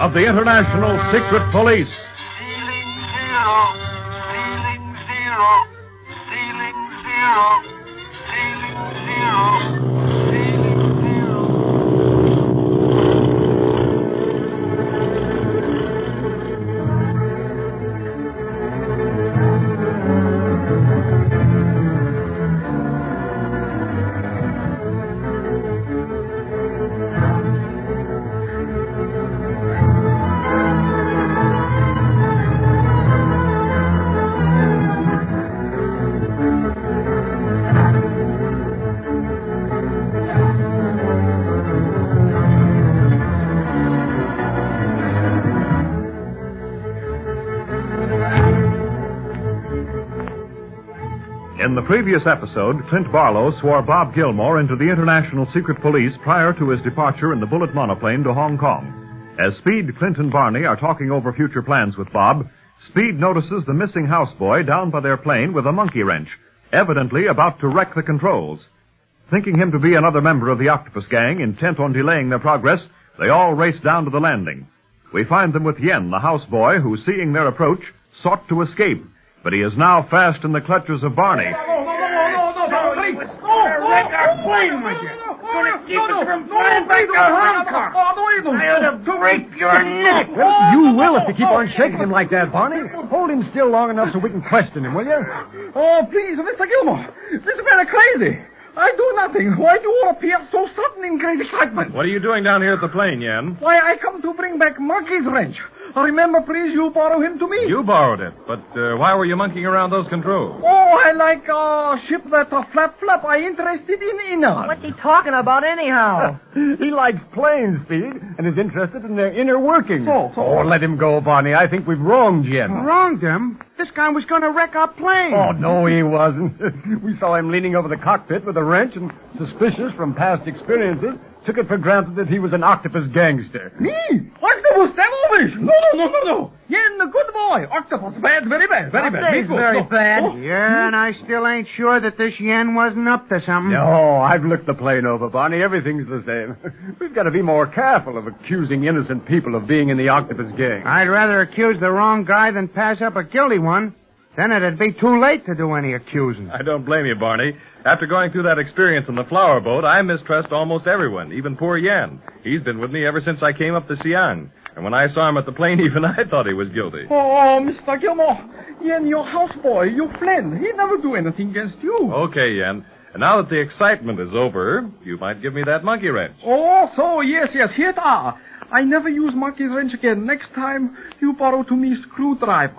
of the International Secret Police. Ceiling zero, ceiling zero, ceiling zero, ceiling zero, ceiling zero. In the previous episode, Clint Barlow swore Bob Gilmore into the International Secret Police prior to his departure in the bullet monoplane to Hong Kong. As Speed, Clint, and Barney are talking over future plans with Bob, Speed notices the missing houseboy down by their plane with a monkey wrench, evidently about to wreck the controls. Thinking him to be another member of the Octopus Gang, intent on delaying their progress, they all race down to the landing. We find them with Yen, the houseboy, who, seeing their approach, sought to escape. But he is now fast in the clutches of Barney. Wreck our plane with you. Gonna keep us from flying back to Hong Kong. I ought to break your neck. You will if you keep on shaking him like that, Barney. Hold him still long enough so we can question him, will you? Oh, please, Mr. Gilmore. This is very crazy. I do nothing. Why do you appear so sudden in great excitement? What are you doing down here at the plane, Yen? Why, I come to bring back Monkey's wrench. Remember, please, you borrow him to me. You borrowed it, but why were you monkeying around those controls? Oh, I like ship that flap. I interested in inner. What's he talking about anyhow? He likes planes, Speed, and is interested in their inner workings. So. Oh, let him go, Barney. I think we've wronged Yen. Wronged him? This guy was going to wreck our plane. Oh, no, he wasn't. We saw him leaning over the cockpit with a wrench and, suspicious from past experiences, took it for granted that he was an octopus gangster. Me? Octopus, devilish! No. Yen, a good boy. Octopus, bad, very bad. Very bad. He's very bad. Yeah, and I still ain't sure that this Yen wasn't up to something. No, I've looked the plane over, Barney. Everything's the same. We've got to be more careful of accusing innocent people of being in the octopus gang. I'd rather accuse the wrong guy than pass up a guilty one. Then it'd be too late to do any accusing. I don't blame you, Barney. After going through that experience in the flower boat, I mistrust almost everyone, even poor Yen. He's been with me ever since I came up to Siang. And when I saw him at the plane, even I thought he was guilty. Oh, Mr. Gilmore. Yen, your houseboy, your friend. He never do anything against you. Okay, Yen. And now that the excitement is over, you might give me that monkey wrench. Oh, so, yes, here it are. I never use monkey's wrench again. Next time, you borrow to me screwdriver.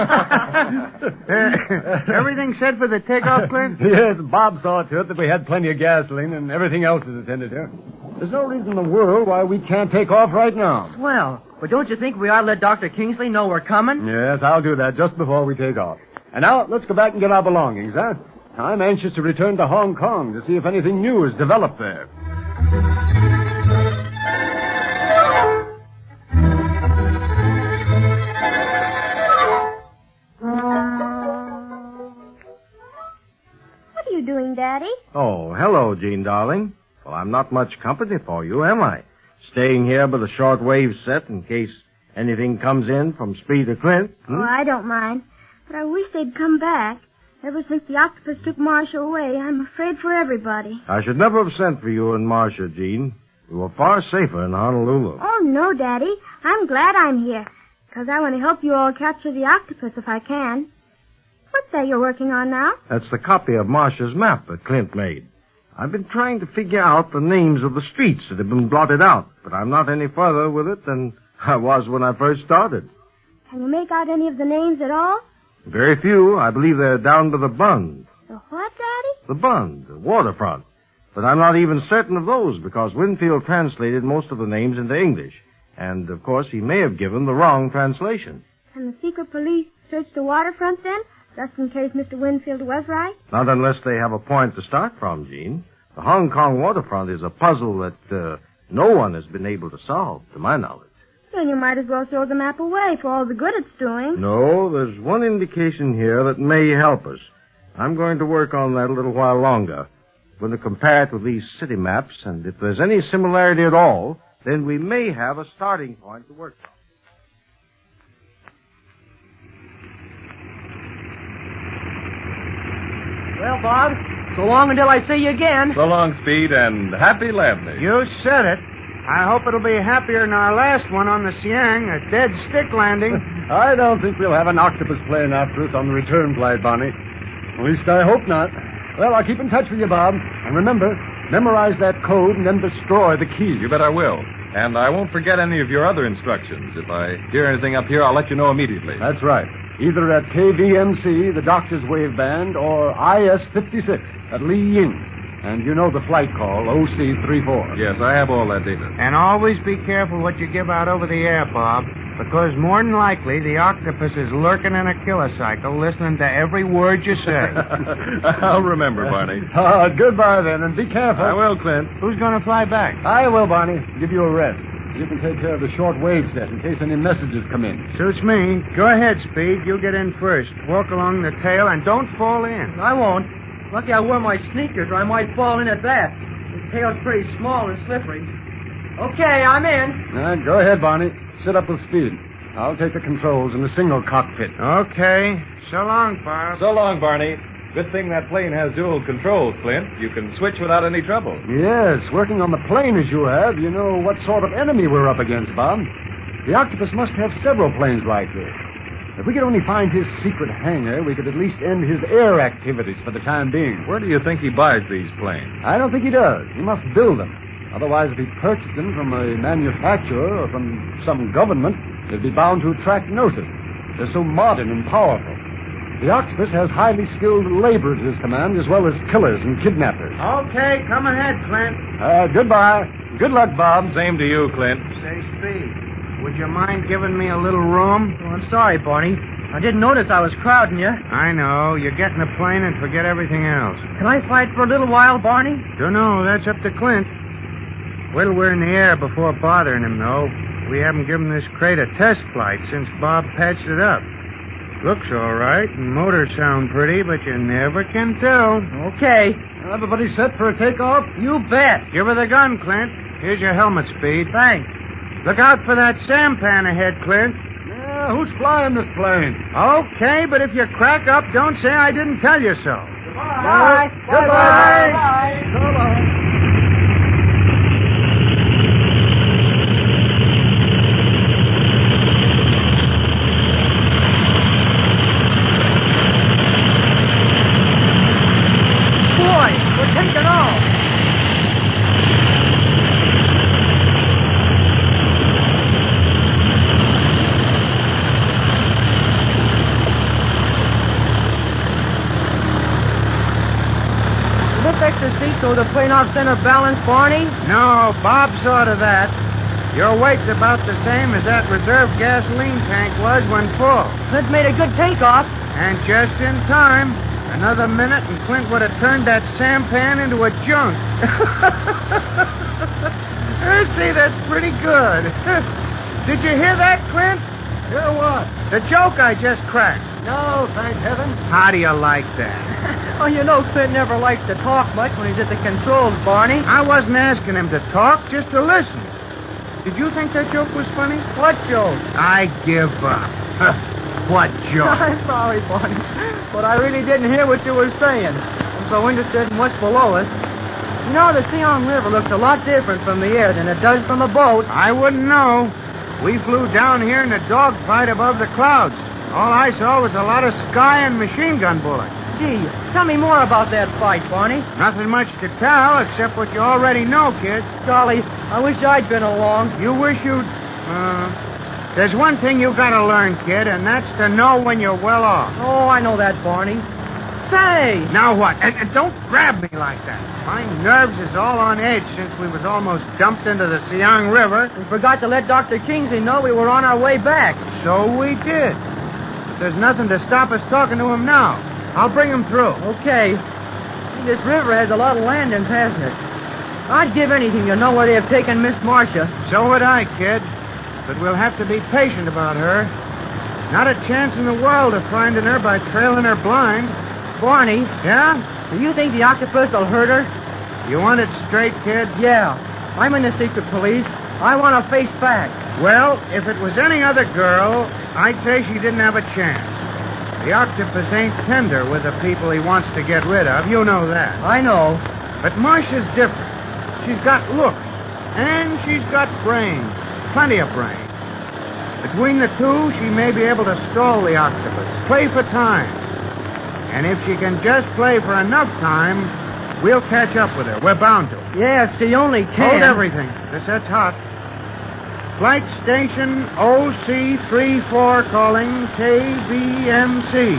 Everything set for the takeoff, Clint? Yes, Bob saw to it that we had plenty of gasoline and everything else is attended to. There's no reason in the world why we can't take off right now. Well, but don't you think we ought to let Dr. Kingsley know we're coming? Yes, I'll do that just before we take off. And now, let's go back and get our belongings, huh? I'm anxious to return to Hong Kong to see if anything new has developed there. What are you doing, Daddy? Oh, hello, Jean, darling. Well, I'm not much company for you, am I? Staying here by the shortwave set in case anything comes in from Speed or Clint. Oh, I don't mind. But I wish they'd come back. Ever since the octopus took Marcia away, I'm afraid for everybody. I should never have sent for you and Marcia, Jean. You were far safer in Honolulu. Oh, no, Daddy. I'm glad I'm here. Because I want to help you all capture the octopus if I can. What's that you're working on now? That's the copy of Marcia's map that Clint made. I've been trying to figure out the names of the streets that have been blotted out, but I'm not any further with it than I was when I first started. Can you make out any of the names at all? Very few. I believe they're down to the Bund. The what, Daddy? The Bund, the waterfront. But I'm not even certain of those because Winfield translated most of the names into English. And, of course, he may have given the wrong translation. Can the secret police search the waterfront then? Just in case Mr. Winfield was right? Not unless they have a point to start from, Jean. The Hong Kong waterfront is a puzzle that no one has been able to solve, to my knowledge. Then you might as well throw the map away for all the good it's doing. No, there's one indication here that may help us. I'm going to work on that a little while longer. I'm going to compare it with these city maps, and if there's any similarity at all, then we may have a starting point to work from. Well, Bob, so long until I see you again. So long, Speed, and happy lab day. You said it. I hope it'll be happier than our last one on the Siang, a dead stick landing. I don't think we'll have an octopus plane after us on the return flight, Barney. At least I hope not. Well, I'll keep in touch with you, Bob. And remember, memorize that code and then destroy the key. You bet I will. And I won't forget any of your other instructions. If I hear anything up here, I'll let you know immediately. That's right. Either at KVMC, the Doctor's Wave Band, or IS-56 at Lee Ying. And you know the flight call, OC-34. Yes, I have all that data. And always be careful what you give out over the air, Bob, because more than likely the octopus is lurking in a killer cycle, listening to every word you say. I'll remember, Barney. Goodbye, then, and be careful. I will, Clint. Who's going to fly back? I will, Barney. Give you a rest. You can take care of the short wave set in case any messages come in. Suits me. Go ahead, Speed. You get in first. Walk along the tail and don't fall in. I won't. Lucky I wore my sneakers or I might fall in at that. The tail's pretty small and slippery. Okay, I'm in. Go ahead, Barney. Sit up with Speed. I'll take the controls in the single cockpit. Okay. So long, Bob. So long, Barney. Good thing that plane has dual controls, Clint. You can switch without any trouble. Yes, working on the plane as you have, you know what sort of enemy we're up against, Bob. The octopus must have several planes like this. If we could only find his secret hangar, we could at least end his air activities for the time being. Where do you think he buys these planes? I don't think he does. He must build them. Otherwise, if he purchased them from a manufacturer or from some government, they'd be bound to attract notice. They're so modern and powerful. The octopus has highly skilled labor at his command, as well as killers and kidnappers. Okay, come ahead, Clint. Goodbye. Good luck, Bob. Same to you, Clint. Say, Speed, would you mind giving me a little room? Oh, I'm sorry, Barney. I didn't notice I was crowding you. I know. You get in the plane and forget everything else. Can I fight for a little while, Barney? Dunno. That's up to Clint. Wait till we're in the air before bothering him, though. We haven't given this crate a test flight since Bob patched it up. Looks all right, and motors sound pretty, but you never can tell. Okay. Everybody set for a takeoff? You bet. Give her the gun, Clint. Here's your helmet, Speed. Thanks. Look out for that sampan ahead, Clint. Yeah, who's flying this plane? Okay, but if you crack up, don't say I didn't tell you so. Bye. Goodbye. Bye. So long. Boy, we're taking off. Lift extra seat so the plane off center balance, Barney? No, Bob saw to that. Your weight's about the same as that reserve gasoline tank was when full. Clint made a good takeoff. And just in time. Another minute and Clint would have turned that sampan into a junk. See, that's pretty good. Did you hear that, Clint? Hear what? The joke I just cracked. No, thank heaven. How do you like that? Oh, you know Clint never likes to talk much when he's at the controls, Barney. I wasn't asking him to talk, just to listen. Did you think that joke was funny? What joke? I give up. What joke? I'm sorry, Barney, but I really didn't hear what you were saying. I'm so interested in what's below us. You know, the Siang River looks a lot different from the air than it does from a boat. I wouldn't know. We flew down here in a dogfight above the clouds. All I saw was a lot of sky and machine gun bullets. Gee, tell me more about that fight, Barney. Nothing much to tell except what you already know, kid. Golly, I wish I'd been along. You wish you'd... There's one thing you gotta learn, kid, and that's to know when you're well off. Oh, I know that, Barney. Say! Now what? And don't grab me like that. My nerves is all on edge since we was almost dumped into the Siang River. We forgot to let Dr. Kingsley know we were on our way back. So we did. There's nothing to stop us talking to him now. I'll bring him through. Okay. This river has a lot of landings, hasn't it? I'd give anything to know where they have taken Miss Marcia. So would I, kid. But we'll have to be patient about her. Not a chance in the world of finding her by trailing her blind. Barney. Yeah? Do you think the octopus will hurt her? You want it straight, kid? Yeah. I'm in the secret police. I want to face back. Well, if it was any other girl, I'd say she didn't have a chance. The octopus ain't tender with the people he wants to get rid of. You know that. I know. But Marcia's different. She's got looks. And she's got brains. Plenty of brains. Between the two, she may be able to stall the octopus. Play for time. And if she can just play for enough time, we'll catch up with her. We're bound to. Yeah, if she only can. Hold everything. The set's hot. Flight station OC-34 calling KVMC.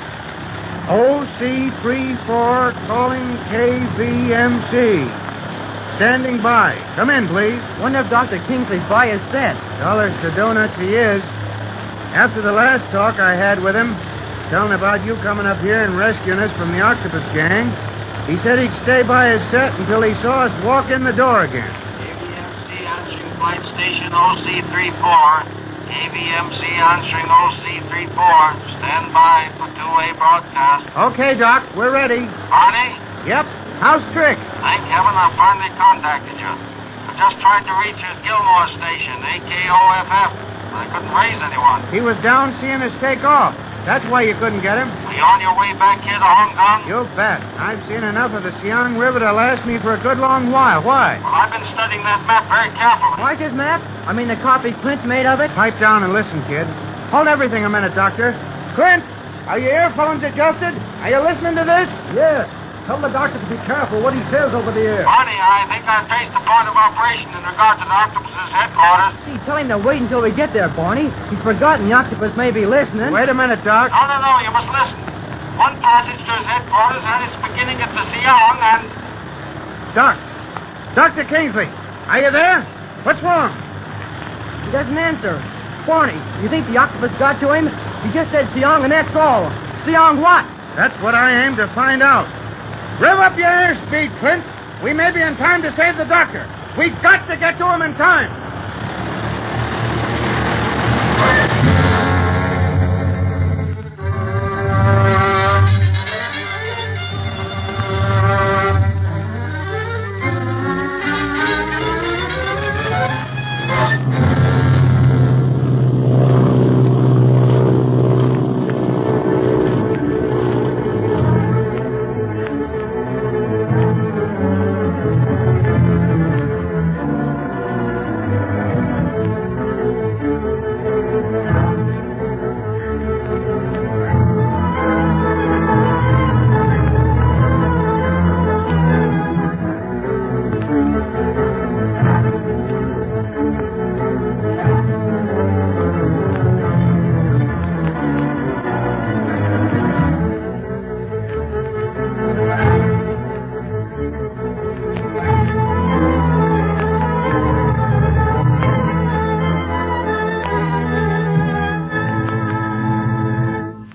OC-34 calling KVMC. Standing by. Come in, please. Wonder if Dr. Kingsley's by his set. Dollars to donuts he is. After the last talk I had with him, telling about you coming up here and rescuing us from the octopus gang, he said he'd stay by his set until he saw us walk in the door again. KVMC answering flight station OC-34. KVMC answering OC-34. Stand by for two-way broadcast. Okay, Doc, we're ready. Barney? Yep. How's Trix? Thank heaven I finally contacted you. I just tried to reach you at Gilmore Station, AKOFF. I couldn't raise anyone. He was down seeing us take off. That's why you couldn't get him. Are you on your way back here to Hong Kong? You bet. I've seen enough of the Siang River to last me for a good long while. Why? Well, I've been studying that map very carefully. Why's his map? I mean, the copy Clint's made of it? Pipe down and listen, kid. Hold everything a minute, Doctor. Clint, are your earphones adjusted? Are you listening to this? Yes. Tell the doctor to be careful what he says over the air. Barney, I think I've traced the point of operation in regard to the octopus's headquarters. See, tell him to wait until we get there, Barney. He's forgotten the octopus may be listening. Wait a minute, Doc. No, you must listen. One passage to his headquarters had its beginning at the Siang and... Doc. Dr. Kingsley, are you there? What's wrong? He doesn't answer. Barney, you think the octopus got to him? He just said Siang and that's all. Siang what? That's what I aim to find out. Rev up your airspeed, Clint. We may be in time to save the doctor. We've got to get to him in time.